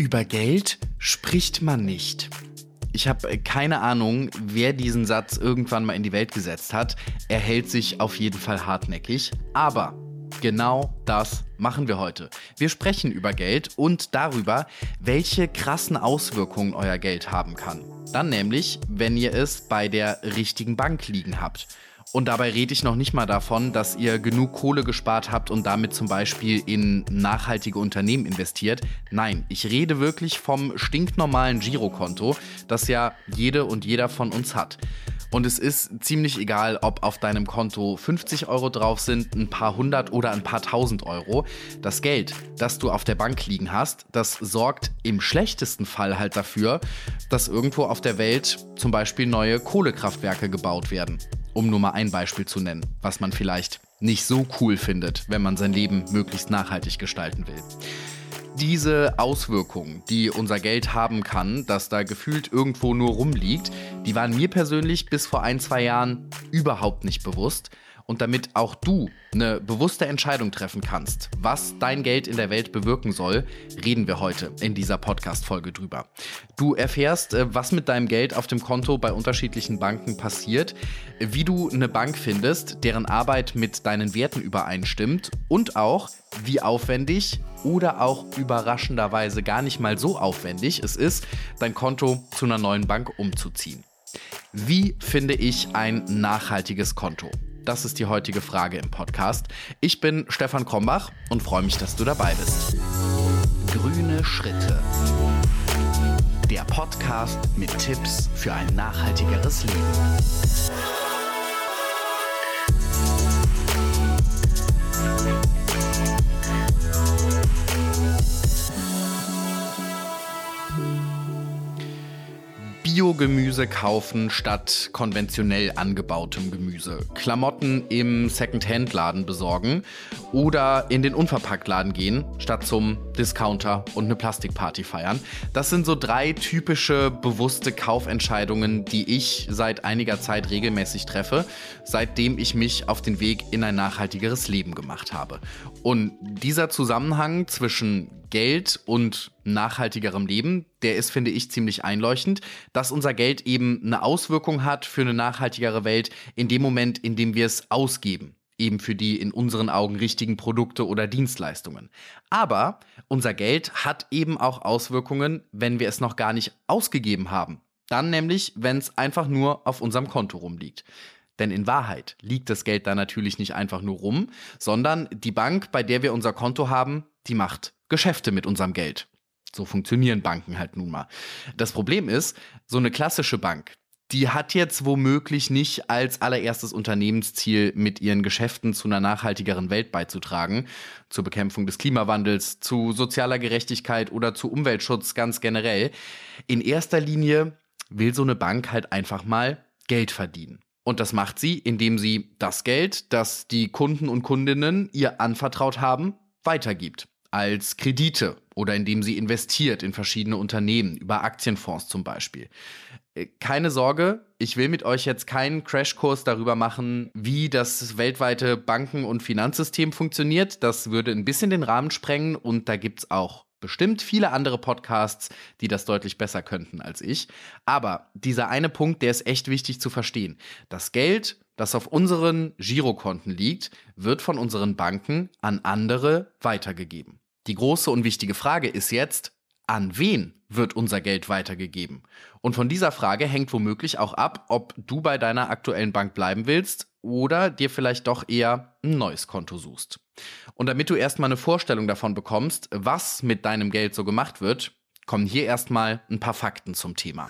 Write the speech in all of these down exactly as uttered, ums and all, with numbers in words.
Über Geld spricht man nicht. Ich habe keine Ahnung, wer diesen Satz irgendwann mal in die Welt gesetzt hat. Er hält sich auf jeden Fall hartnäckig. Aber genau das machen wir heute. Wir sprechen über Geld und darüber, welche krassen Auswirkungen euer Geld haben kann. Dann nämlich, wenn ihr es bei der richtigen Bank liegen habt. Und dabei rede ich noch nicht mal davon, dass ihr genug Kohle gespart habt und damit zum Beispiel in nachhaltige Unternehmen investiert. Nein, ich rede wirklich vom stinknormalen Girokonto, das ja jede und jeder von uns hat. Und es ist ziemlich egal, ob auf deinem Konto fünfzig Euro drauf sind, ein paar hundert oder ein paar tausend Euro. Das Geld, das du auf der Bank liegen hast, das sorgt im schlechtesten Fall halt dafür, dass irgendwo auf der Welt zum Beispiel neue Kohlekraftwerke gebaut werden. Um nur mal ein Beispiel zu nennen, was man vielleicht nicht so cool findet, wenn man sein Leben möglichst nachhaltig gestalten will. Diese Auswirkungen, die unser Geld haben kann, das da gefühlt irgendwo nur rumliegt, die waren mir persönlich bis vor ein, zwei Jahren überhaupt nicht bewusst. Und damit auch du eine bewusste Entscheidung treffen kannst, was dein Geld in der Welt bewirken soll, reden wir heute in dieser Podcast-Folge drüber. Du erfährst, was mit deinem Geld auf dem Konto bei unterschiedlichen Banken passiert, wie du eine Bank findest, deren Arbeit mit deinen Werten übereinstimmt und auch, wie aufwendig oder auch überraschenderweise gar nicht mal so aufwendig es ist, dein Konto zu einer neuen Bank umzuziehen. Wie finde ich ein nachhaltiges Konto? Das ist die heutige Frage im Podcast. Ich bin Stefan Krombach und freue mich, dass du dabei bist. Grüne Schritte. Der Podcast mit Tipps für ein nachhaltigeres Leben. Biogemüse kaufen statt konventionell angebautem Gemüse. Klamotten im Second-Hand-Laden besorgen oder in den Unverpacktladen gehen, statt zum Discounter und eine Plastikparty feiern. Das sind so drei typische bewusste Kaufentscheidungen, die ich seit einiger Zeit regelmäßig treffe, seitdem ich mich auf den Weg in ein nachhaltigeres Leben gemacht habe. Und dieser Zusammenhang zwischen Geld und nachhaltigerem Leben, der ist, finde ich, ziemlich einleuchtend, dass unser Geld eben eine Auswirkung hat für eine nachhaltigere Welt in dem Moment, in dem wir es ausgeben. Eben für die in unseren Augen richtigen Produkte oder Dienstleistungen. Aber unser Geld hat eben auch Auswirkungen, wenn wir es noch gar nicht ausgegeben haben. Dann nämlich, wenn es einfach nur auf unserem Konto rumliegt. Denn in Wahrheit liegt das Geld da natürlich nicht einfach nur rum, sondern die Bank, bei der wir unser Konto haben, die macht Geschäfte mit unserem Geld. So funktionieren Banken halt nun mal. Das Problem ist, so eine klassische Bank, die hat jetzt womöglich nicht als allererstes Unternehmensziel, mit ihren Geschäften zu einer nachhaltigeren Welt beizutragen, zur Bekämpfung des Klimawandels, zu sozialer Gerechtigkeit oder zu Umweltschutz ganz generell. In erster Linie will so eine Bank halt einfach mal Geld verdienen. Und das macht sie, indem sie das Geld, das die Kunden und Kundinnen ihr anvertraut haben, weitergibt. Als Kredite oder indem sie investiert in verschiedene Unternehmen, über Aktienfonds zum Beispiel. Keine Sorge, ich will mit euch jetzt keinen Crashkurs darüber machen, wie das weltweite Banken- und Finanzsystem funktioniert. Das würde ein bisschen den Rahmen sprengen und da gibt's auch bestimmt viele andere Podcasts, die das deutlich besser könnten als ich. Aber dieser eine Punkt, der ist echt wichtig zu verstehen. Das Geld, das auf unseren Girokonten liegt, wird von unseren Banken an andere weitergegeben. Die große und wichtige Frage ist jetzt, an wen wird unser Geld weitergegeben? Und von dieser Frage hängt womöglich auch ab, ob du bei deiner aktuellen Bank bleiben willst oder dir vielleicht doch eher ein neues Konto suchst. Und damit du erstmal eine Vorstellung davon bekommst, was mit deinem Geld so gemacht wird, kommen hier erstmal ein paar Fakten zum Thema.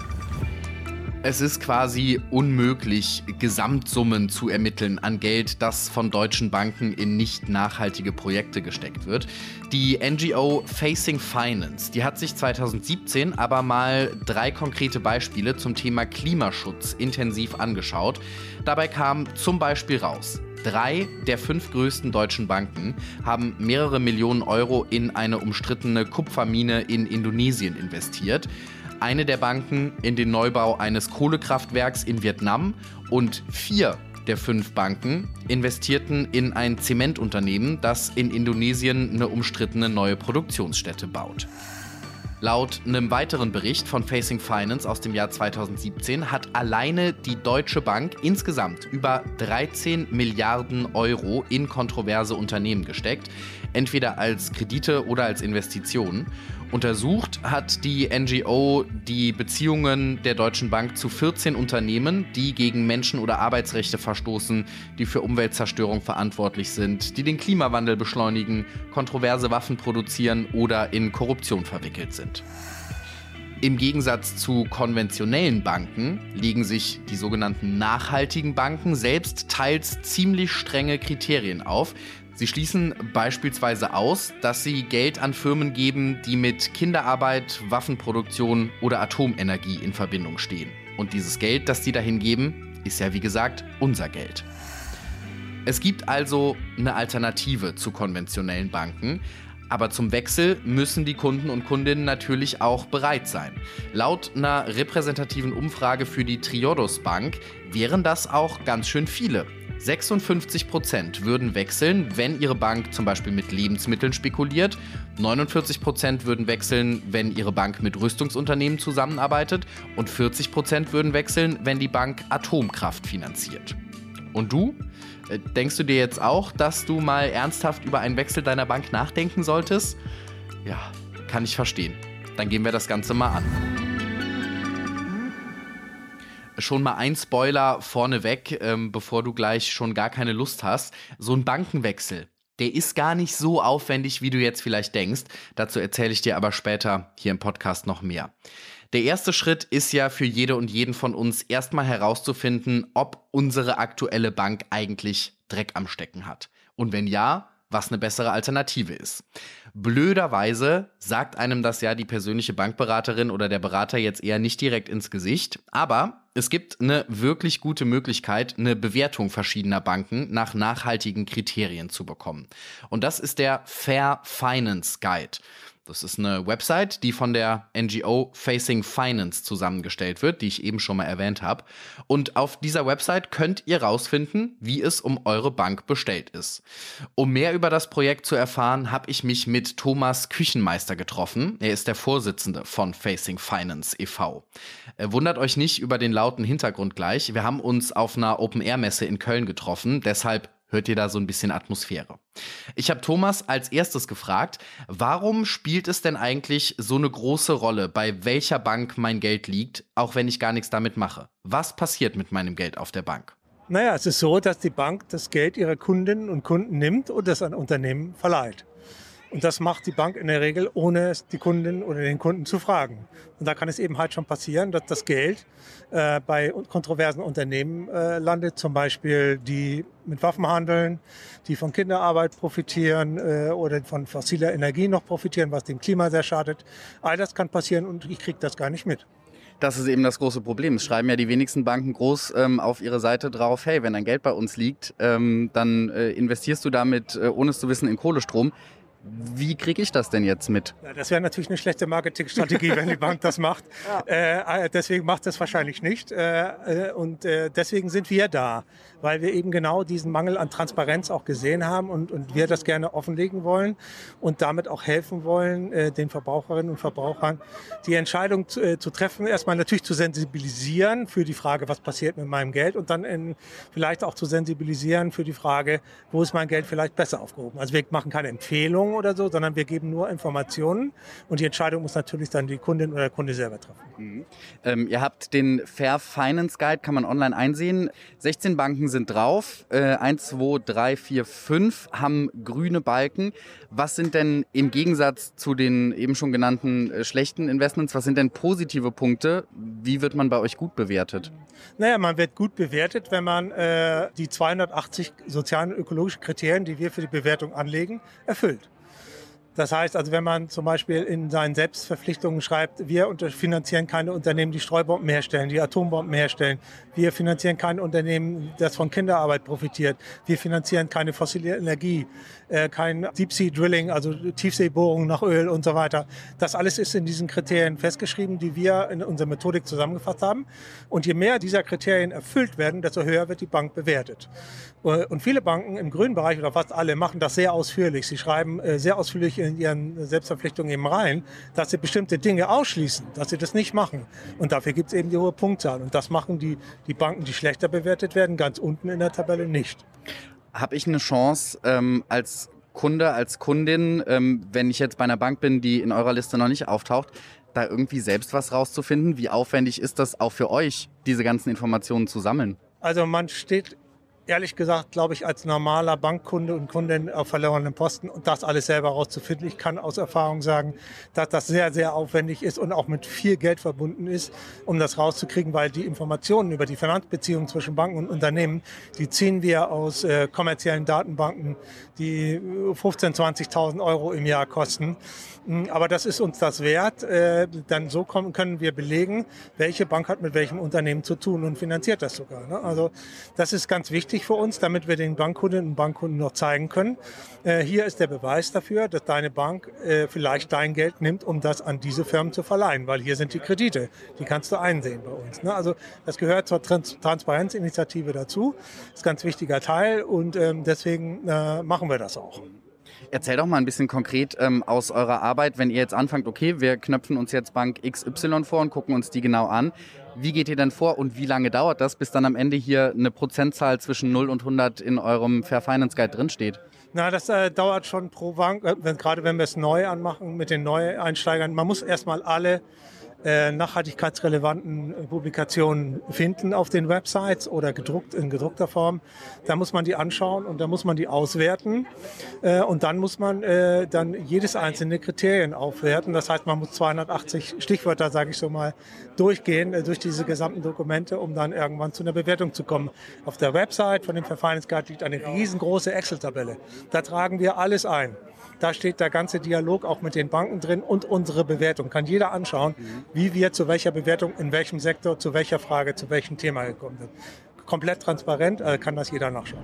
Es ist quasi unmöglich, Gesamtsummen zu ermitteln an Geld, das von deutschen Banken in nicht nachhaltige Projekte gesteckt wird. Die N G O Facing Finance, die hat sich zweitausendsiebzehn aber mal drei konkrete Beispiele zum Thema Klimaschutz intensiv angeschaut. Dabei kam zum Beispiel raus: Drei der fünf größten deutschen Banken haben mehrere Millionen Euro in eine umstrittene Kupfermine in Indonesien investiert. Eine der Banken in den Neubau eines Kohlekraftwerks in Vietnam und vier der fünf Banken investierten in ein Zementunternehmen, das in Indonesien eine umstrittene neue Produktionsstätte baut. Laut einem weiteren Bericht von Facing Finance aus dem Jahr zweitausendsiebzehn hat alleine die Deutsche Bank insgesamt über dreizehn Milliarden Euro in kontroverse Unternehmen gesteckt, entweder als Kredite oder als Investitionen. Untersucht hat die N G O die Beziehungen der Deutschen Bank zu vierzehn Unternehmen, die gegen Menschen- oder Arbeitsrechte verstoßen, die für Umweltzerstörung verantwortlich sind, die den Klimawandel beschleunigen, kontroverse Waffen produzieren oder in Korruption verwickelt sind. Im Gegensatz zu konventionellen Banken legen sich die sogenannten nachhaltigen Banken selbst teils ziemlich strenge Kriterien auf. Sie schließen beispielsweise aus, dass sie Geld an Firmen geben, die mit Kinderarbeit, Waffenproduktion oder Atomenergie in Verbindung stehen. Und dieses Geld, das sie dahin geben, ist ja wie gesagt unser Geld. Es gibt also eine Alternative zu konventionellen Banken. Aber zum Wechsel müssen die Kunden und Kundinnen natürlich auch bereit sein. Laut einer repräsentativen Umfrage für die Triodos Bank wären das auch ganz schön viele. sechsundfünfzig Prozent würden wechseln, wenn ihre Bank zum Beispiel mit Lebensmitteln spekuliert. neunundvierzig Prozent würden wechseln, wenn ihre Bank mit Rüstungsunternehmen zusammenarbeitet. Und vierzig Prozent würden wechseln, wenn die Bank Atomkraft finanziert. Und du? Denkst du dir jetzt auch, dass du mal ernsthaft über einen Wechsel deiner Bank nachdenken solltest? Ja, kann ich verstehen. Dann gehen wir das Ganze mal an. Schon mal ein Spoiler vorneweg, ähm, bevor du gleich schon gar keine Lust hast. So ein Bankenwechsel, der ist gar nicht so aufwendig, wie du jetzt vielleicht denkst. Dazu erzähle ich dir aber später hier im Podcast noch mehr. Der erste Schritt ist ja für jede und jeden von uns erstmal herauszufinden, ob unsere aktuelle Bank eigentlich Dreck am Stecken hat. Und wenn ja, was eine bessere Alternative ist. Blöderweise sagt einem das ja die persönliche Bankberaterin oder der Berater jetzt eher nicht direkt ins Gesicht, aber es gibt eine wirklich gute Möglichkeit, eine Bewertung verschiedener Banken nach nachhaltigen Kriterien zu bekommen. Und das ist der Fair Finance Guide. Das ist eine Website, die von der N G O Facing Finance zusammengestellt wird, die ich eben schon mal erwähnt habe. Und auf dieser Website könnt ihr rausfinden, wie es um eure Bank bestellt ist. Um mehr über das Projekt zu erfahren, habe ich mich mit Thomas Küchenmeister getroffen. Er ist der Vorsitzende von Facing Finance e V Wundert euch nicht über den lauten Hintergrund gleich. Wir haben uns auf einer Open-Air-Messe in Köln getroffen, deshalb hört ihr da so ein bisschen Atmosphäre. Ich habe Thomas als erstes gefragt, warum spielt es denn eigentlich so eine große Rolle, bei welcher Bank mein Geld liegt, auch wenn ich gar nichts damit mache? Was passiert mit meinem Geld auf der Bank? Naja, es ist so, dass die Bank das Geld ihrer Kundinnen und Kunden nimmt und das an Unternehmen verleiht. Und das macht die Bank in der Regel, ohne die Kundin oder den Kunden zu fragen. Und da kann es eben halt schon passieren, dass das Geld äh, bei kontroversen Unternehmen äh, landet, zum Beispiel die mit Waffen handeln, die von Kinderarbeit profitieren äh, oder von fossiler Energie noch profitieren, was dem Klima sehr schadet. All das kann passieren und ich kriege das gar nicht mit. Das ist eben das große Problem. Es schreiben ja die wenigsten Banken groß ähm, auf ihre Seite drauf, hey, wenn dein Geld bei uns liegt, ähm, dann äh, investierst du damit, äh, ohne es zu wissen, in Kohlestrom. Wie kriege ich das denn jetzt mit? Ja, das wäre natürlich eine schlechte Marketingstrategie, wenn die Bank das macht. Ja. Äh, deswegen macht es wahrscheinlich nicht. Äh, und äh, deswegen sind wir da, weil wir eben genau diesen Mangel an Transparenz auch gesehen haben und, und wir das gerne offenlegen wollen und damit auch helfen wollen, äh, den Verbraucherinnen und Verbrauchern die Entscheidung zu, äh, zu treffen, erstmal natürlich zu sensibilisieren für die Frage, was passiert mit meinem Geld und dann in, vielleicht auch zu sensibilisieren für die Frage, wo ist mein Geld vielleicht besser aufgehoben. Also wir machen keine Empfehlungen oder so, sondern wir geben nur Informationen und die Entscheidung muss natürlich dann die Kundin oder der Kunde selber treffen. Mhm. Ähm, ihr habt den Fair Finance Guide, kann man online einsehen. sechzehn Banken sind drauf, äh, eins, zwei, drei, vier, fünf haben grüne Balken. Was sind denn im Gegensatz zu den eben schon genannten äh, schlechten Investments, was sind denn positive Punkte? Wie wird man bei euch gut bewertet? Naja, man wird gut bewertet, wenn man äh, die zweihundertachtzig sozialen und ökologischen Kriterien, die wir für die Bewertung anlegen, erfüllt. Das heißt also, wenn man zum Beispiel in seinen Selbstverpflichtungen schreibt, wir finanzieren keine Unternehmen, die Streubomben herstellen, die Atombomben herstellen. Wir finanzieren kein Unternehmen, das von Kinderarbeit profitiert. Wir finanzieren keine fossile Energie, äh, kein Deep-Sea-Drilling, also Tiefseebohrungen nach Öl und so weiter. Das alles ist in diesen Kriterien festgeschrieben, die wir in unserer Methodik zusammengefasst haben. Und je mehr dieser Kriterien erfüllt werden, desto höher wird die Bank bewertet. Und viele Banken im grünen Bereich oder fast alle machen das sehr ausführlich. Sie schreiben äh, sehr ausführlich in ihren Selbstverpflichtungen eben rein, dass sie bestimmte Dinge ausschließen, dass sie das nicht machen. Und dafür gibt es eben die hohe Punktzahl. Und das machen die, die Banken, die schlechter bewertet werden, ganz unten in der Tabelle nicht. Habe ich eine Chance ähm, als Kunde, als Kundin, ähm, wenn ich jetzt bei einer Bank bin, die in eurer Liste noch nicht auftaucht, da irgendwie selbst was rauszufinden? Wie aufwendig ist das auch für euch, diese ganzen Informationen zu sammeln? Also man steht ehrlich gesagt, glaube ich, als normaler Bankkunde und Kundin auf verlorenen Posten und das alles selber rauszufinden. Ich kann aus Erfahrung sagen, dass das sehr, sehr aufwendig ist und auch mit viel Geld verbunden ist, um das rauszukriegen, weil die Informationen über die Finanzbeziehungen zwischen Banken und Unternehmen, die ziehen wir aus äh, kommerziellen Datenbanken, die fünfzehntausend, zwanzigtausend Euro im Jahr kosten. Aber das ist uns das wert. Äh, dann so kommen, können wir belegen, welche Bank hat mit welchem Unternehmen zu tun und finanziert das sogar. Ne? Also das ist ganz wichtig für uns, damit wir den Bankkundinnen und Bankkunden noch zeigen können. Äh, hier ist der Beweis dafür, dass deine Bank äh, vielleicht dein Geld nimmt, um das an diese Firmen zu verleihen, weil hier sind die Kredite, die kannst du einsehen bei uns. Ne? Also das gehört zur Trans- Transparenzinitiative dazu, ist ein ganz wichtiger Teil und ähm, deswegen äh, machen wir das auch. Erzähl doch mal ein bisschen konkret ähm, aus eurer Arbeit, wenn ihr jetzt anfangt, okay, wir knöpfen uns jetzt Bank X Y vor und gucken uns die genau an. Wie geht ihr denn vor und wie lange dauert das, bis dann am Ende hier eine Prozentzahl zwischen null und hundert in eurem Fair Finance Guide drinsteht? Na, das äh, dauert schon pro Bank, äh, wenn, gerade wenn wir es neu anmachen mit den Neueinsteigern. Man muss erstmal alle äh, nachhaltigkeitsrelevanten äh, Publikationen finden auf den Websites oder gedruckt in gedruckter Form. Da muss man die anschauen und da muss man die auswerten. Äh, und dann muss man äh, dann jedes einzelne Kriterien aufwerten. Das heißt, man muss zweihundertachtzig Stichwörter, sage ich so mal, durchgehen äh, durch diese gesamten Dokumente, um dann irgendwann zu einer Bewertung zu kommen. Auf der Website von dem Fair Finance Guide liegt eine riesengroße Excel-Tabelle. Da tragen wir alles ein. Da steht der ganze Dialog auch mit den Banken drin und unsere Bewertung. Kann jeder anschauen, wie wir zu welcher Bewertung, in welchem Sektor, zu welcher Frage, zu welchem Thema gekommen sind. Komplett transparent, äh, kann das jeder nachschauen.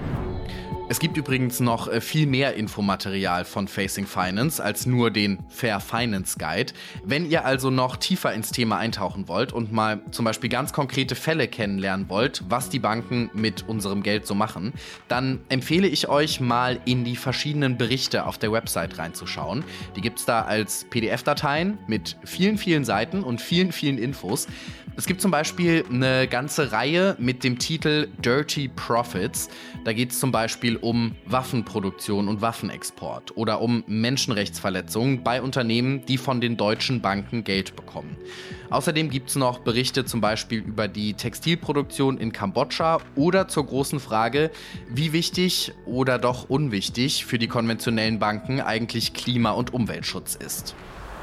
Es gibt übrigens noch viel mehr Infomaterial von Facing Finance als nur den Fair Finance Guide. Wenn ihr also noch tiefer ins Thema eintauchen wollt und mal zum Beispiel ganz konkrete Fälle kennenlernen wollt, was die Banken mit unserem Geld so machen, dann empfehle ich euch mal in die verschiedenen Berichte auf der Website reinzuschauen. Die gibt es da als P D F-Dateien mit vielen, vielen Seiten und vielen, vielen Infos. Es gibt zum Beispiel eine ganze Reihe mit dem Titel Dirty Profits. Da geht es zum Beispiel um Waffenproduktion und Waffenexport oder um Menschenrechtsverletzungen bei Unternehmen, die von den deutschen Banken Geld bekommen. Außerdem gibt es noch Berichte zum Beispiel über die Textilproduktion in Kambodscha oder zur großen Frage, wie wichtig oder doch unwichtig für die konventionellen Banken eigentlich Klima- und Umweltschutz ist.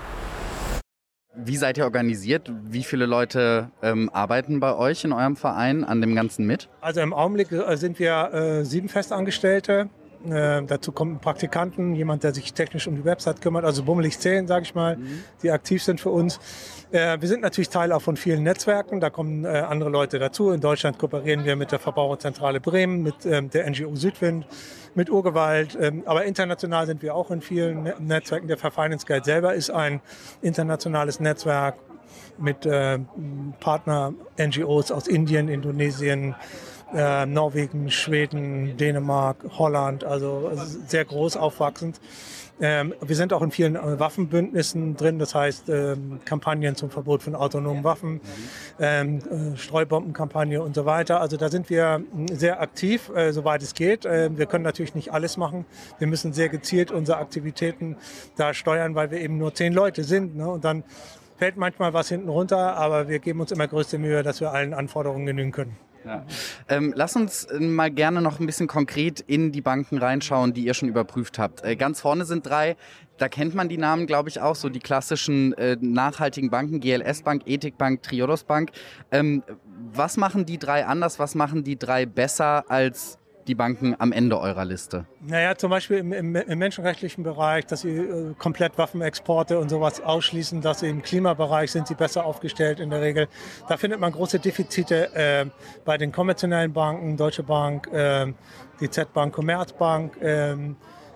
Wie seid ihr organisiert? Wie viele Leute ähm, arbeiten bei euch in eurem Verein an dem Ganzen mit? Also im Augenblick äh, sind wir äh, sieben Festangestellte. Äh, dazu kommen Praktikanten, jemand, der sich technisch um die Website kümmert, also bummelig zehn, sage ich mal, mhm. die aktiv sind für uns. Äh, wir sind natürlich Teil auch von vielen Netzwerken, da kommen äh, andere Leute dazu. In Deutschland kooperieren wir mit der Verbraucherzentrale Bremen, mit ähm, der N G O Südwind, mit Urgewalt, ähm, aber international sind wir auch in vielen ne- Netzwerken. Der Fair Finance Guide selber ist ein internationales Netzwerk mit äh, Partner-N G Os aus Indien, Indonesien, Äh, Norwegen, Schweden, Dänemark, Holland, also sehr groß aufwachsend. Ähm, wir sind auch in vielen äh, Waffenbündnissen drin, das heißt ähm, Kampagnen zum Verbot von autonomen Waffen, mhm. ähm, äh, Streubombenkampagne und so weiter. Also da sind wir sehr aktiv, äh, soweit es geht. Äh, wir können natürlich nicht alles machen. Wir müssen sehr gezielt unsere Aktivitäten da steuern, weil wir eben nur zehn Leute sind. Ne? Und dann fällt manchmal was hinten runter, aber wir geben uns immer größte Mühe, dass wir allen Anforderungen genügen können. Ja. Ähm, lass uns mal gerne noch ein bisschen konkret in die Banken reinschauen, die ihr schon überprüft habt. Äh, ganz vorne sind drei, da kennt man die Namen, glaube ich, auch, so die klassischen äh, nachhaltigen Banken, G L S Bank, Ethik Bank, Triodos Bank. Ähm, was machen die drei anders, was machen die drei besser als die Banken am Ende eurer Liste? Naja, zum Beispiel im, im, im menschenrechtlichen Bereich, dass sie äh, komplett Waffenexporte und sowas ausschließen, dass sie im Klimabereich sind sie besser aufgestellt in der Regel. Da findet man große Defizite äh, bei den konventionellen Banken, Deutsche Bank, äh, die Z-Bank, Commerzbank. Äh,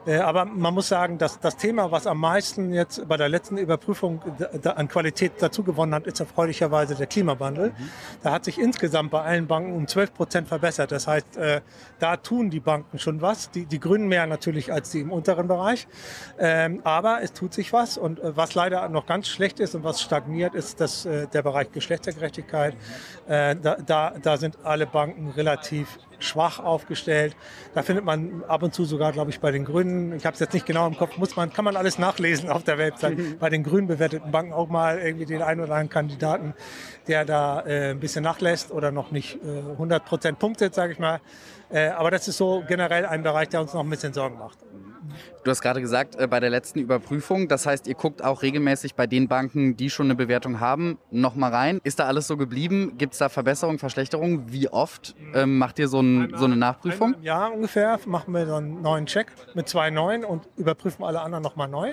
Äh, aber man muss sagen, dass das Thema, was am meisten jetzt bei der letzten Überprüfung da, da an Qualität dazu gewonnen hat, ist erfreulicherweise der Klimawandel. Mhm. Da hat sich insgesamt bei allen Banken um zwölf Prozent verbessert. Das heißt, äh, da tun die Banken schon was. Die, die Grünen mehr natürlich als die im unteren Bereich. Ähm, aber es tut sich was. Und äh, was leider noch ganz schlecht ist und was stagniert, ist das, äh, der Bereich Geschlechtergerechtigkeit. Äh, da, da, da sind alle Banken relativ schwach aufgestellt. Da findet man ab und zu sogar, glaube ich, bei den Grünen, ich habe es jetzt nicht genau im Kopf, muss man, kann man alles nachlesen auf der Website, mhm. bei den grün bewerteten Banken auch mal irgendwie den einen oder anderen Kandidaten, der da äh, ein bisschen nachlässt oder noch nicht äh, hundert Prozent punktet, sage ich mal. Äh, aber das ist so generell ein Bereich, der uns noch ein bisschen Sorgen macht. Du hast gerade gesagt, äh, bei der letzten Überprüfung, das heißt, ihr guckt auch regelmäßig bei den Banken, die schon eine Bewertung haben, nochmal rein. Ist da alles so geblieben? Gibt es da Verbesserungen, Verschlechterungen? Wie oft ähm, macht ihr so, ein, einmal, so eine Nachprüfung? Im Jahr ungefähr machen wir so einen neuen Check mit zwei neuen und überprüfen alle anderen nochmal neu.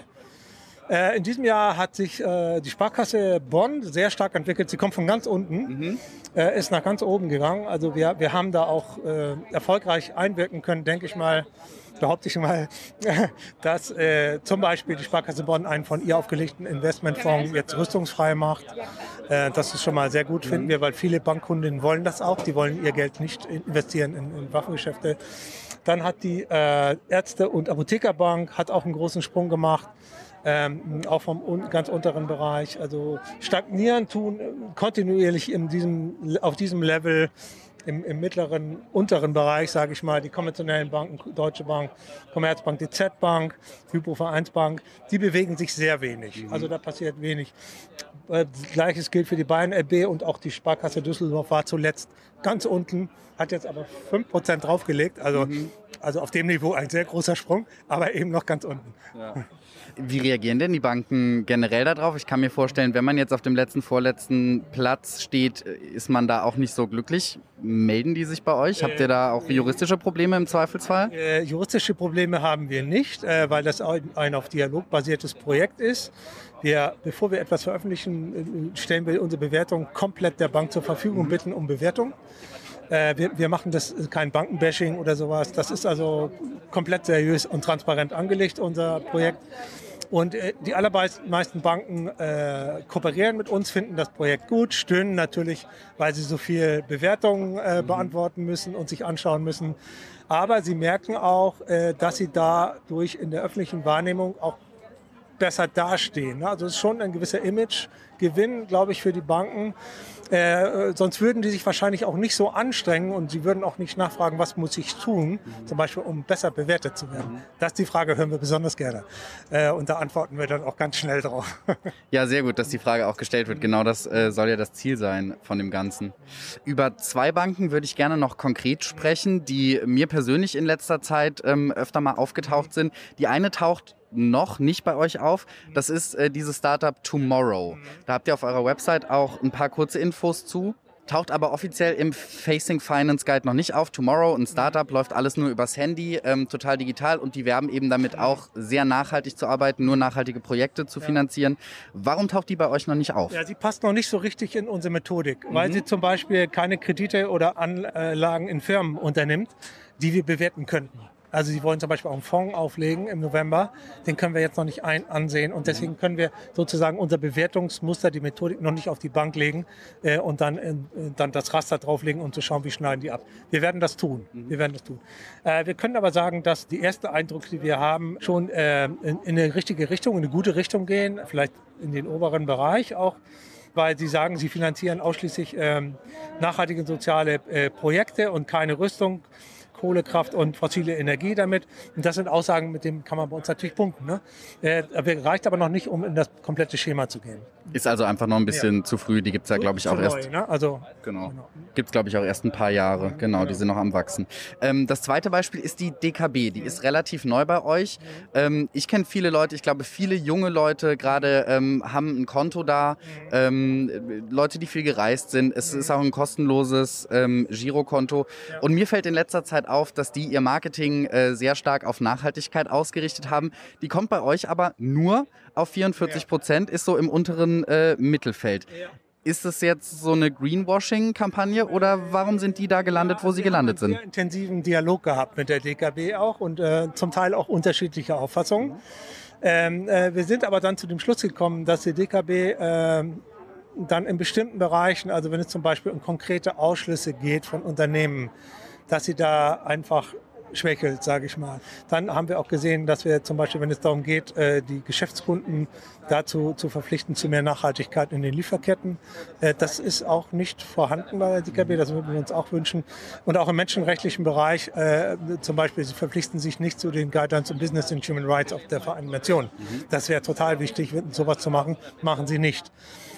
Äh, in diesem Jahr hat sich äh, die Sparkasse Bonn sehr stark entwickelt. Sie kommt von ganz unten, mhm. äh, ist nach ganz oben gegangen. Also wir, wir haben da auch äh, erfolgreich einwirken können, denke ich mal, behaupte ich mal, dass äh, zum Beispiel die Sparkasse Bonn einen von ihr aufgelegten Investmentfonds jetzt rüstungsfrei macht. Äh, das ist schon mal sehr gut, finden wir, weil viele Bankkundinnen wollen das auch. Die wollen ihr Geld nicht investieren in, in Waffengeschäfte. Dann hat die äh, Ärzte- und Apothekerbank hat auch einen großen Sprung gemacht. Ähm, auch vom un- ganz unteren Bereich. Also stagnieren tun kontinuierlich in diesem, auf diesem Level. Im, im mittleren, unteren Bereich, sage ich mal, die konventionellen Banken, Deutsche Bank, Commerzbank, D Z Bank, Hypovereinsbank, die bewegen sich sehr wenig. Mhm. Also da passiert wenig. Äh, Gleiches gilt für die Bayern L B und auch die Sparkasse Düsseldorf war zuletzt ganz unten, hat jetzt aber fünf Prozent draufgelegt. Also, mhm. also auf dem Niveau ein sehr großer Sprung, aber eben noch ganz unten. Ja. Wie reagieren denn die Banken generell darauf? Ich kann mir vorstellen, wenn man jetzt auf dem letzten, vorletzten Platz steht, ist man da auch nicht so glücklich. Melden die sich bei euch? Habt ihr da auch juristische Probleme im Zweifelsfall? Äh, juristische Probleme haben wir nicht, äh, weil das ein auf Dialog basiertes Projekt ist. Wir, bevor wir etwas veröffentlichen, stellen wir unsere Bewertung komplett der Bank zur Verfügung, bitten um Bewertung. Äh, wir, wir machen das kein Bankenbashing oder sowas. Das ist also komplett seriös und transparent angelegt, unser Projekt. Und äh, die allermeisten Banken äh, kooperieren mit uns, finden das Projekt gut, stöhnen natürlich, weil sie so viel Bewertungen äh, beantworten müssen und sich anschauen müssen. Aber sie merken auch, äh, dass sie dadurch in der öffentlichen Wahrnehmung auch besser dastehen. Also es ist schon ein gewisser Imagegewinn, glaube ich, für die Banken. Äh, sonst würden die sich wahrscheinlich auch nicht so anstrengen und sie würden auch nicht nachfragen, was muss ich tun, mhm. zum Beispiel, um besser bewertet zu werden. Mhm. Das die Frage hören wir besonders gerne. Äh, und da antworten wir dann auch ganz schnell drauf. Ja, sehr gut, dass die Frage auch gestellt wird. Genau das äh, soll ja das Ziel sein von dem Ganzen. Über zwei Banken würde ich gerne noch konkret sprechen, die mir persönlich in letzter Zeit ähm, öfter mal aufgetaucht sind. Die eine taucht noch nicht bei euch auf. Das ist äh, dieses Startup Tomorrow. Da habt ihr auf eurer Website auch ein paar kurze Infos zu. Taucht aber offiziell im Facing Finance Guide noch nicht auf. Tomorrow, ein Startup, läuft alles nur übers Handy, ähm, total digital und die werben eben damit auch, sehr nachhaltig zu arbeiten, nur nachhaltige Projekte zu finanzieren. Warum taucht die bei euch noch nicht auf? Ja, sie passt noch nicht so richtig in unsere Methodik, mhm. weil sie zum Beispiel keine Kredite oder Anlagen in Firmen unternimmt, die wir bewerten könnten. Also sie wollen zum Beispiel auch einen Fonds auflegen im November, den können wir jetzt noch nicht ein ansehen und deswegen können wir sozusagen unser Bewertungsmuster, die Methodik noch nicht auf die Bank legen äh, und dann, äh, dann das Raster drauflegen und zu schauen, wie schneiden die ab. Wir werden das tun. Wir werden das tun. Äh, wir können aber sagen, dass die ersten Eindrücke, die wir haben, schon äh, in, in eine richtige Richtung, in eine gute Richtung gehen, vielleicht in den oberen Bereich auch, weil sie sagen, sie finanzieren ausschließlich ähm, nachhaltige soziale äh, Projekte und keine Rüstung. Kohlekraft und fossile Energie damit. Und das sind Aussagen, mit denen kann man bei uns natürlich punkten. Ne? Äh, reicht aber noch nicht, um in das komplette Schema zu gehen. Ist also einfach noch ein bisschen ja. zu früh. Die gibt es ja, glaube ich, auch neu, erst. Ne? Also, genau. genau. Gibt es, glaube ich, auch erst ein paar Jahre. Mhm, genau, genau, die sind noch am Wachsen. Ähm, das zweite Beispiel ist die D K B. Die mhm. ist relativ neu bei euch. Mhm. Ähm, ich kenne viele Leute, ich glaube, viele junge Leute gerade ähm, haben ein Konto da. Mhm. Ähm, Leute, die viel gereist sind. Es mhm. ist auch ein kostenloses ähm, Girokonto. Ja. Und mir fällt in letzter Zeit auf, dass die ihr Marketing äh, sehr stark auf Nachhaltigkeit ausgerichtet haben. Die kommt bei euch aber nur auf vierundvierzig Prozent, ist so im unteren äh, Mittelfeld. Ja. Ist es jetzt so eine Greenwashing-Kampagne oder warum sind die da gelandet, wo sie gelandet sind? Wir haben einen sehr intensiven Dialog gehabt mit der D K B auch und äh, zum Teil auch unterschiedliche Auffassungen. Ähm, äh, wir sind aber dann zu dem Schluss gekommen, dass die D K B äh, dann in bestimmten Bereichen, also wenn es zum Beispiel um konkrete Ausschlüsse geht von Unternehmen, dass sie da einfach schwächelt, sage ich mal. Dann haben wir auch gesehen, dass wir zum Beispiel, wenn es darum geht, die Geschäftskunden dazu zu verpflichten zu mehr Nachhaltigkeit in den Lieferketten. Das ist auch nicht vorhanden bei der D K B, das würden wir uns auch wünschen. Und auch im menschenrechtlichen Bereich, zum Beispiel, sie verpflichten sich nicht zu den Guidelines on Business and Human Rights of der Vereinten Nationen. Das wäre total wichtig, sowas zu machen, machen sie nicht.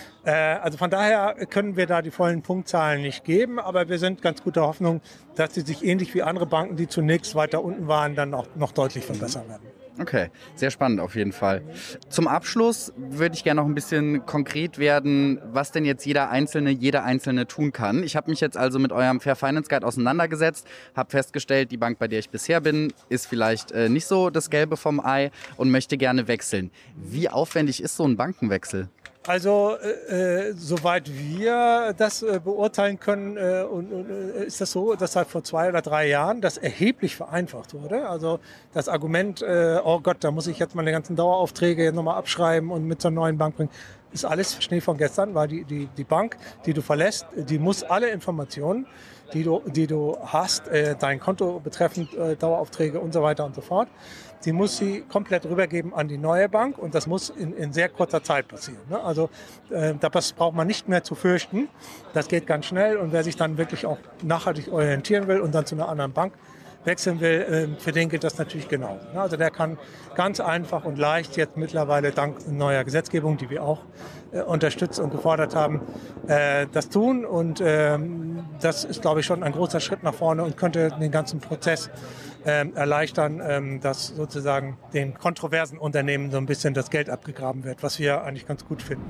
Also von daher können wir da die vollen Punktzahlen nicht geben, aber wir sind ganz guter Hoffnung, dass sie sich ähnlich wie andere Banken, die zunächst weiter unten waren, dann auch noch deutlich verbessern werden. Okay, sehr spannend auf jeden Fall. Zum Abschluss würde ich gerne noch ein bisschen konkret werden, was denn jetzt jeder Einzelne, jeder Einzelne tun kann. Ich habe mich jetzt also mit eurem Fair Finance Guide auseinandergesetzt, habe festgestellt, die Bank, bei der ich bisher bin, ist vielleicht äh, nicht so das Gelbe vom Ei und möchte gerne wechseln. Wie aufwendig ist so ein Bankenwechsel? Also äh, soweit wir das äh, beurteilen können, äh, und, und, äh, ist das so, dass halt vor zwei oder drei Jahren das erheblich vereinfacht wurde. Also das Argument, äh, oh Gott, da muss ich jetzt meine ganzen Daueraufträge nochmal abschreiben und mit zur neuen Bank bringen, ist alles Schnee von gestern, weil die, die, die Bank, die du verlässt, die muss alle Informationen, die du, die du hast, äh, dein Konto betreffend äh, Daueraufträge und so weiter und so fort, die muss sie komplett rübergeben an die neue Bank und das muss in, in sehr kurzer Zeit passieren. Ne? Also äh, das braucht man nicht mehr zu fürchten. Das geht ganz schnell und wer sich dann wirklich auch nachhaltig orientieren will und dann zu einer anderen Bank wechseln will, äh, für den gilt das natürlich genau. Ne? Also der kann ganz einfach und leicht jetzt mittlerweile dank neuer Gesetzgebung, die wir auch äh, unterstützt und gefordert haben, äh, das tun und ähm, das ist, glaube ich, schon ein großer Schritt nach vorne und könnte den ganzen Prozess Ähm, erleichtern, ähm, dass sozusagen den kontroversen Unternehmen so ein bisschen das Geld abgegraben wird, was wir eigentlich ganz gut finden.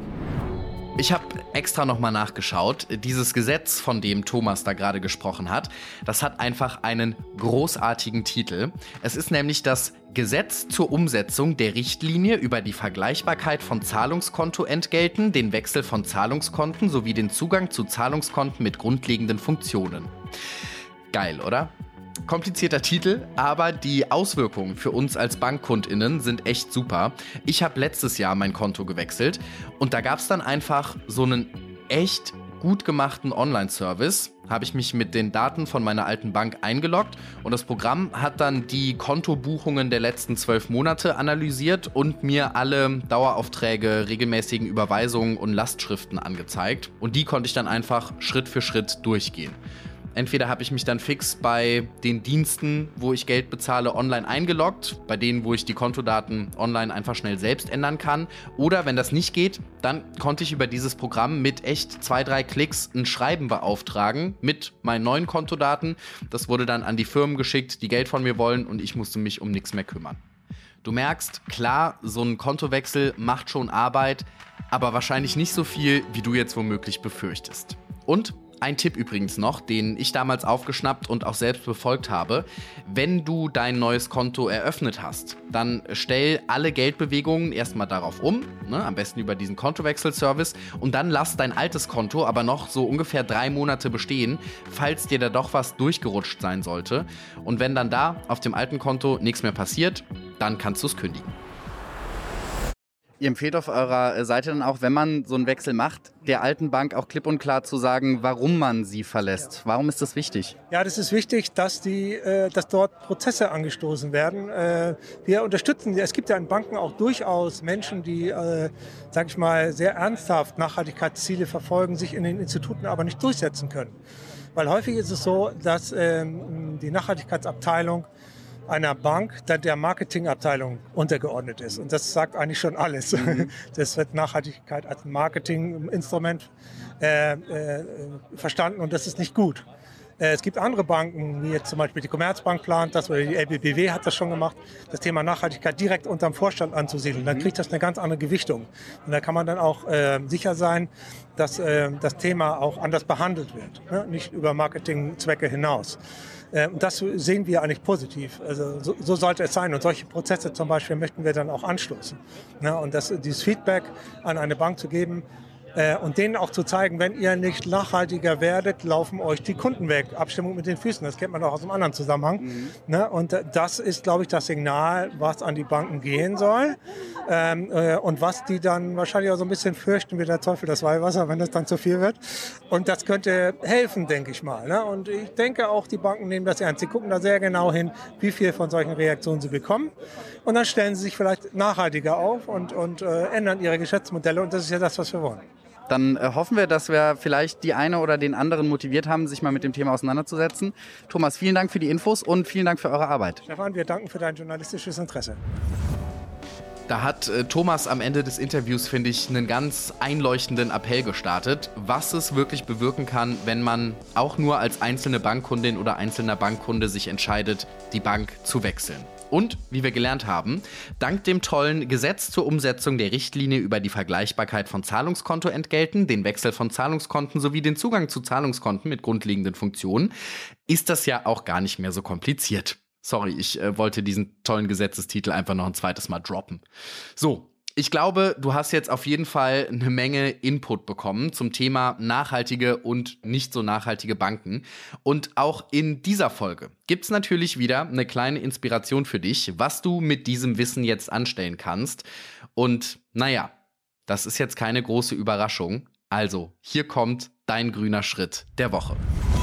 Ich habe extra nochmal nachgeschaut. Dieses Gesetz, von dem Thomas da gerade gesprochen hat, das hat einfach einen großartigen Titel. Es ist nämlich das Gesetz zur Umsetzung der Richtlinie über die Vergleichbarkeit von Zahlungskontoentgelten, den Wechsel von Zahlungskonten sowie den Zugang zu Zahlungskonten mit grundlegenden Funktionen. Geil, oder? Komplizierter Titel, aber die Auswirkungen für uns als BankkundInnen sind echt super. Ich habe letztes Jahr mein Konto gewechselt und da gab es dann einfach so einen echt gut gemachten Online-Service. Habe ich mich mit den Daten von meiner alten Bank eingeloggt und das Programm hat dann die Kontobuchungen der letzten zwölf Monate analysiert und mir alle Daueraufträge, regelmäßigen Überweisungen und Lastschriften angezeigt. Und die konnte ich dann einfach Schritt für Schritt durchgehen. Entweder habe ich mich dann fix bei den Diensten, wo ich Geld bezahle, online eingeloggt, bei denen, wo ich die Kontodaten online einfach schnell selbst ändern kann. Oder wenn das nicht geht, dann konnte ich über dieses Programm mit echt zwei, drei Klicks ein Schreiben beauftragen mit meinen neuen Kontodaten. Das wurde dann an die Firmen geschickt, die Geld von mir wollen und ich musste mich um nichts mehr kümmern. Du merkst, klar, so ein Kontowechsel macht schon Arbeit, aber wahrscheinlich nicht so viel, wie du jetzt womöglich befürchtest. Und ein Tipp übrigens noch, den ich damals aufgeschnappt und auch selbst befolgt habe. Wenn du dein neues Konto eröffnet hast, dann stell alle Geldbewegungen erstmal darauf um, ne, am besten über diesen Kontowechselservice und dann lass dein altes Konto aber noch so ungefähr drei Monate bestehen, falls dir da doch was durchgerutscht sein sollte. Und wenn dann da auf dem alten Konto nichts mehr passiert, dann kannst du es kündigen. Ihr empfehlt auf eurer Seite dann auch, wenn man so einen Wechsel macht, der alten Bank auch klipp und klar zu sagen, warum man sie verlässt. Warum ist das wichtig? Ja, das ist wichtig, dass, die, dass dort Prozesse angestoßen werden. Wir unterstützen, es gibt ja in Banken auch durchaus Menschen, die, sage ich mal, sehr ernsthaft Nachhaltigkeitsziele verfolgen, sich in den Instituten aber nicht durchsetzen können. Weil häufig ist es so, dass die Nachhaltigkeitsabteilung einer Bank dann der Marketingabteilung untergeordnet ist. Und das sagt eigentlich schon alles. Mhm. Das wird Nachhaltigkeit als Marketinginstrument äh, äh, verstanden und das ist nicht gut. Äh, es gibt andere Banken, wie jetzt zum Beispiel die Commerzbank plant das, oder die L B B W hat das schon gemacht, das Thema Nachhaltigkeit direkt unterm Vorstand anzusiedeln. Dann kriegt das eine ganz andere Gewichtung. Und da kann man dann auch äh, sicher sein, dass äh, das Thema auch anders behandelt wird, ne? Nicht über Marketingzwecke hinaus. Und das sehen wir eigentlich positiv. Also so, so sollte es sein. Und solche Prozesse zum Beispiel möchten wir dann auch anstoßen. Ja, und das, dieses Feedback an eine Bank zu geben, Äh, und denen auch zu zeigen, wenn ihr nicht nachhaltiger werdet, laufen euch die Kunden weg. Abstimmung mit den Füßen, das kennt man auch aus einem anderen Zusammenhang. Mhm. Ne? Und äh, das ist, glaube ich, das Signal, was an die Banken gehen soll. Ähm, äh, und was die dann wahrscheinlich auch so ein bisschen fürchten wie der Teufel das Weihwasser, wenn das dann zu viel wird. Und das könnte helfen, denke ich mal. Ne? Und ich denke auch, die Banken nehmen das ernst. Sie gucken da sehr genau hin, wie viel von solchen Reaktionen sie bekommen. Und dann stellen sie sich vielleicht nachhaltiger auf und, und äh, ändern ihre Geschäftsmodelle. Und das ist ja das, was wir wollen. Dann äh, hoffen wir, dass wir vielleicht die eine oder den anderen motiviert haben, sich mal mit dem Thema auseinanderzusetzen. Thomas, vielen Dank für die Infos und vielen Dank für eure Arbeit. Stefan, wir danken für dein journalistisches Interesse. Da hat äh, Thomas am Ende des Interviews, finde ich, einen ganz einleuchtenden Appell gestartet, was es wirklich bewirken kann, wenn man auch nur als einzelne Bankkundin oder einzelner Bankkunde sich entscheidet, die Bank zu wechseln. Und, wie wir gelernt haben, dank dem tollen Gesetz zur Umsetzung der Richtlinie über die Vergleichbarkeit von Zahlungskontoentgelten, den Wechsel von Zahlungskonten sowie den Zugang zu Zahlungskonten mit grundlegenden Funktionen, ist das ja auch gar nicht mehr so kompliziert. Sorry, ich äh, wollte diesen tollen Gesetzestitel einfach noch ein zweites Mal droppen. So, ich glaube, du hast jetzt auf jeden Fall eine Menge Input bekommen zum Thema nachhaltige und nicht so nachhaltige Banken. Und auch in dieser Folge gibt es natürlich wieder eine kleine Inspiration für dich, was du mit diesem Wissen jetzt anstellen kannst. Und naja, das ist jetzt keine große Überraschung. Also, hier kommt dein grüner Schritt der Woche.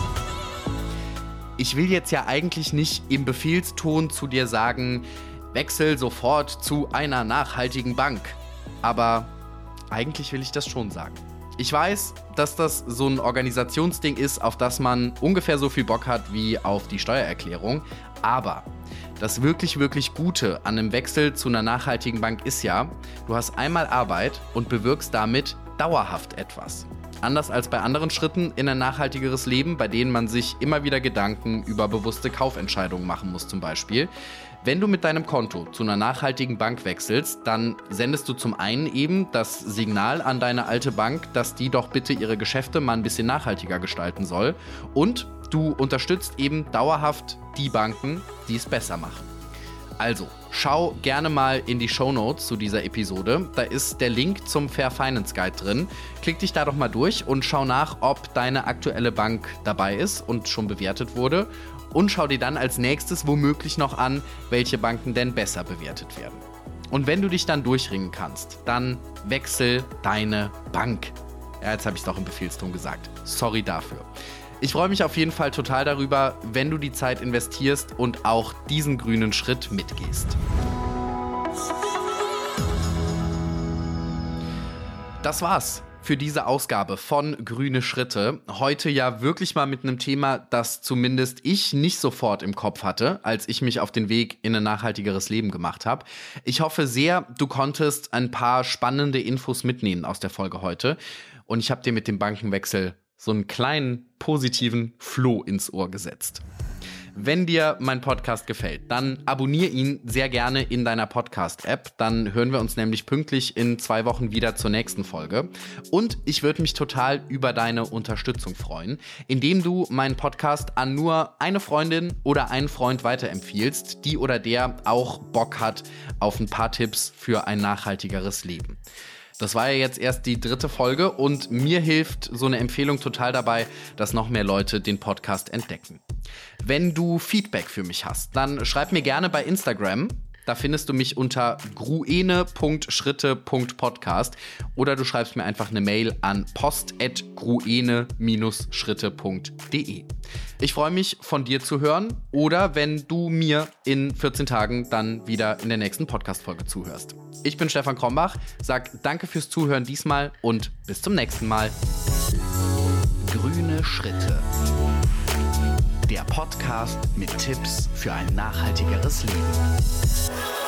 Ich will jetzt ja eigentlich nicht im Befehlston zu dir sagen, wechsel sofort zu einer nachhaltigen Bank. Aber eigentlich will ich das schon sagen. Ich weiß, dass das so ein Organisationsding ist, auf das man ungefähr so viel Bock hat wie auf die Steuererklärung. Aber das wirklich, wirklich Gute an einem Wechsel zu einer nachhaltigen Bank ist ja, du hast einmal Arbeit und bewirkst damit dauerhaft etwas. Anders als bei anderen Schritten in ein nachhaltigeres Leben, bei denen man sich immer wieder Gedanken über bewusste Kaufentscheidungen machen muss zum Beispiel. Wenn du mit deinem Konto zu einer nachhaltigen Bank wechselst, dann sendest du zum einen eben das Signal an deine alte Bank, dass die doch bitte ihre Geschäfte mal ein bisschen nachhaltiger gestalten soll. Und du unterstützt eben dauerhaft die Banken, die es besser machen. Also, schau gerne mal in die Shownotes zu dieser Episode. Da ist der Link zum Fair Finance Guide drin. Klick dich da doch mal durch und schau nach, ob deine aktuelle Bank dabei ist und schon bewertet wurde. Und schau dir dann als nächstes womöglich noch an, welche Banken denn besser bewertet werden. Und wenn du dich dann durchringen kannst, dann wechsel deine Bank. Ja, jetzt habe ich es doch im Befehlston gesagt. Sorry dafür. Ich freue mich auf jeden Fall total darüber, wenn du die Zeit investierst und auch diesen grünen Schritt mitgehst. Das war's für diese Ausgabe von Grüne Schritte. Heute ja wirklich mal mit einem Thema, das zumindest ich nicht sofort im Kopf hatte, als ich mich auf den Weg in ein nachhaltigeres Leben gemacht habe. Ich hoffe sehr, du konntest ein paar spannende Infos mitnehmen aus der Folge heute. Und ich habe dir mit dem Bankenwechsel so einen kleinen positiven Floh ins Ohr gesetzt. Wenn dir mein Podcast gefällt, dann abonniere ihn sehr gerne in deiner Podcast-App. Dann hören wir uns nämlich pünktlich in zwei Wochen wieder zur nächsten Folge. Und ich würde mich total über deine Unterstützung freuen, indem du meinen Podcast an nur eine Freundin oder einen Freund weiterempfiehlst, die oder der auch Bock hat auf ein paar Tipps für ein nachhaltigeres Leben. Das war ja jetzt erst die dritte Folge und mir hilft so eine Empfehlung total dabei, dass noch mehr Leute den Podcast entdecken. Wenn du Feedback für mich hast, dann schreib mir gerne bei Instagram. Da findest du mich unter gruene punkt schritte punkt podcast oder du schreibst mir einfach eine Mail an post at gruene schritte punkt de. Ich freue mich, von dir zu hören oder wenn du mir in vierzehn Tagen dann wieder in der nächsten Podcast-Folge zuhörst. Ich bin Stefan Krombach, sag danke fürs Zuhören diesmal und bis zum nächsten Mal. Grüne Schritte. Der Podcast mit Tipps für ein nachhaltigeres Leben.